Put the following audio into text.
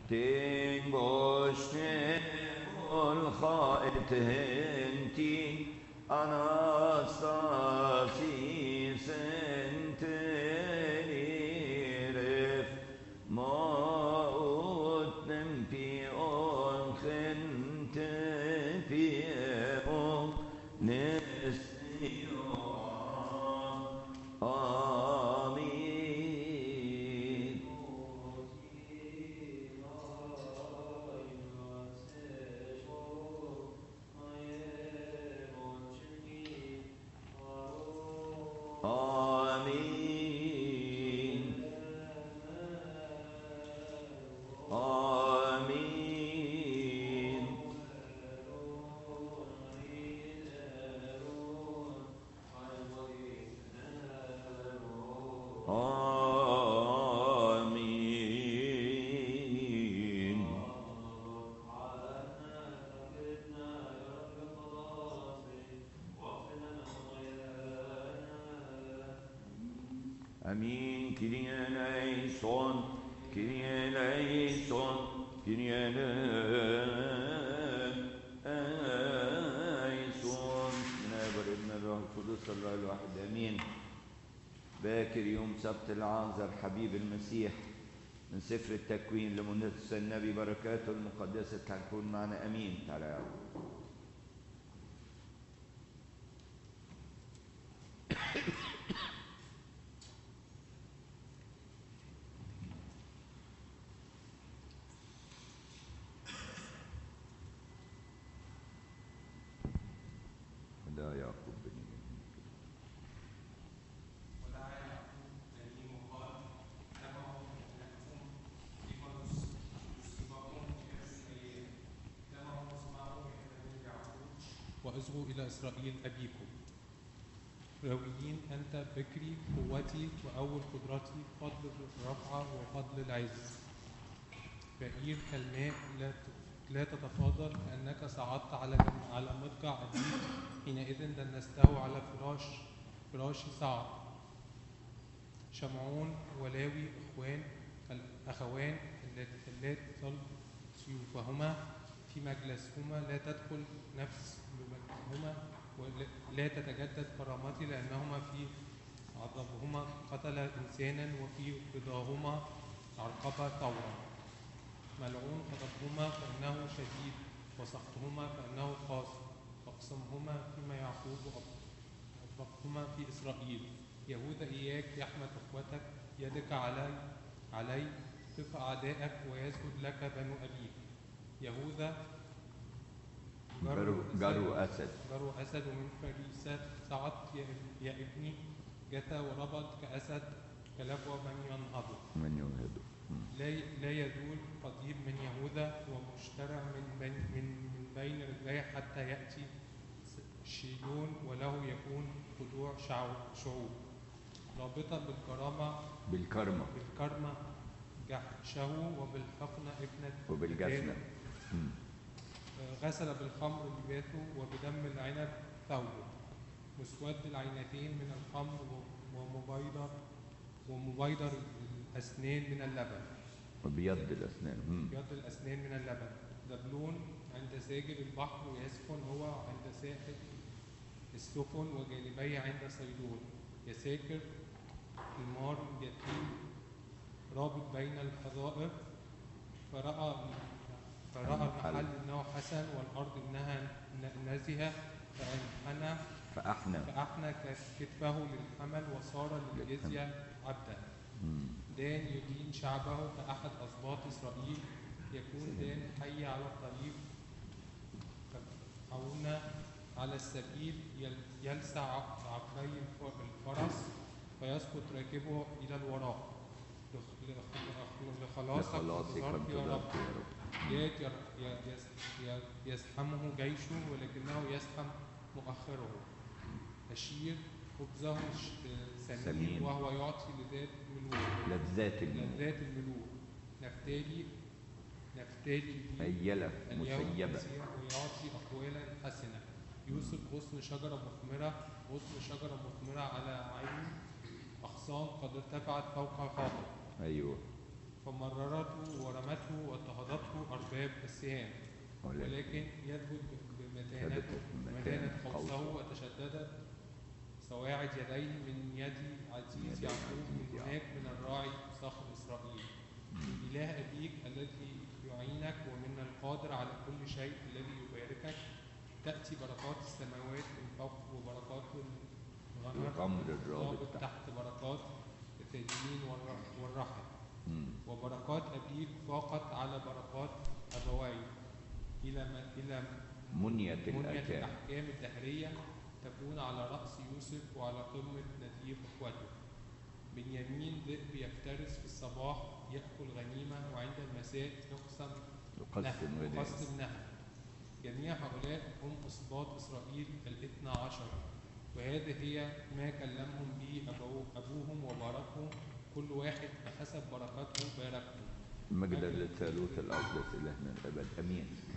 تنقشت الخائط هنتي أناستاسي سنتيرف موت نمبي أنخنت بيئو نسيو آمين آمين آمين آمين Amin. Kyrie eleison, Kyrie eleison, Kyrie eleison. من الآب والابن والروح القدس الله الواحد آمين. باكر يوم سبت العازر حبيب المسيح من سفر التكوين لمنس النبي بركاته المقدسة تكون معنا أمين. تعالى يا رب. لا يعقوب بن وأصغوا إلى إسرائيل أبيكم. راويين أنت فكري قوتي وأول قدرتي فضل الرفعة وفضل العز. بئير كالماء لا تتفاضل كأنك صعدت على مضجع أبيك حينئذ دنسته على فراش صعب. شمعون ولاوي أخوان اللاتي صلب سيوفهما في مجلسهما لا تدخل نفس بمجلسهما ولا تتجدد كرامتي لأنهما في عظمهما قتل إنسانا وفي رضاهما عرقب ثورا. ملعون غضبهما فإنه شديد وسخطهما فإنه قاسي وأقسمهما فيما يعقوب وأطبقهما في إسرائيل. يهوذا إياك يحمد أخوتك يدك علي قف أعدائك ويسجد لك بنو أبيك. يهوذا جرو أسد ومن فريسة صعدت يا ابني جثى وربط كأسد كلبوة من ينهض. لا يزول قضيب من يهوذا ومشترع من بين رجليه حتى يأتي شيلون وله يكون خضوع شعوب. رابطة بالكرمة جحشه وبالحقنة ابنة وبالجسنة غسل بالخمر لباسه وبدم العنب ثوبه. مسود العينتين من الخمر ومبيضر الأسنان من اللبن. وبيض الأسنان من اللبن. زبلون عند ساجل البحر ويسكن هو عند ساحل السفن وجانبي عند صيدون. يساكر المار يتيم رابط بين الحظائر. فرأى المحل انه حسن والارض انها نزهه فأحنى كتفه للحمل وصار للجزية عبدا. دان يدين شعبه كأحد أسباط إسرائيل. يكون دان حي على الطريق كفرعون على السبيل يلسع عقبي الفرس فيسقط راكبه إلى الوراء. لخلاصك يا رب. يزحمه جيشه ولكنه يزحم مؤخره. أشير خبزه سمين وهو يعطي لذات الملوك. نفتالي أيلة مسيبة ويعطي أقوالا حسنة. يوسف غصن شجرة مثمرة على عين أغصان قد ارتفعت فوق الحاطب. أيوه. فمررته ورمته شباب السهام، ولكن يثبت بمتانة قوسه وتشددت سواعد يديه من يد عزيز يعقوب من هناك من الراعي صخر إسرائيل. من إله أبيك الذي يعينك ومن القادر على كل شيء الذي يباركك تأتي بركات السماوات من فوق وبركات الغمر الرابط تحت بركات الثديين والرحم. وبركات أبيك فاقت على بركات أبوي إلى منية الأحكام الدهرية تكون على رأس يوسف وعلى قمة نتيب إخوته. بنيامين ذئب يفترس في الصباح يأكل غنيمة وعند المساء يقسم نهب. جميع هؤلاء هم أسباط إسرائيل 12، وهذه هي ما كلمهم به أبوهم وباركهم كل واحد بحسب بركاته باركهم. المجد للثالوث الأقدس إلهنا الأبد. أمين.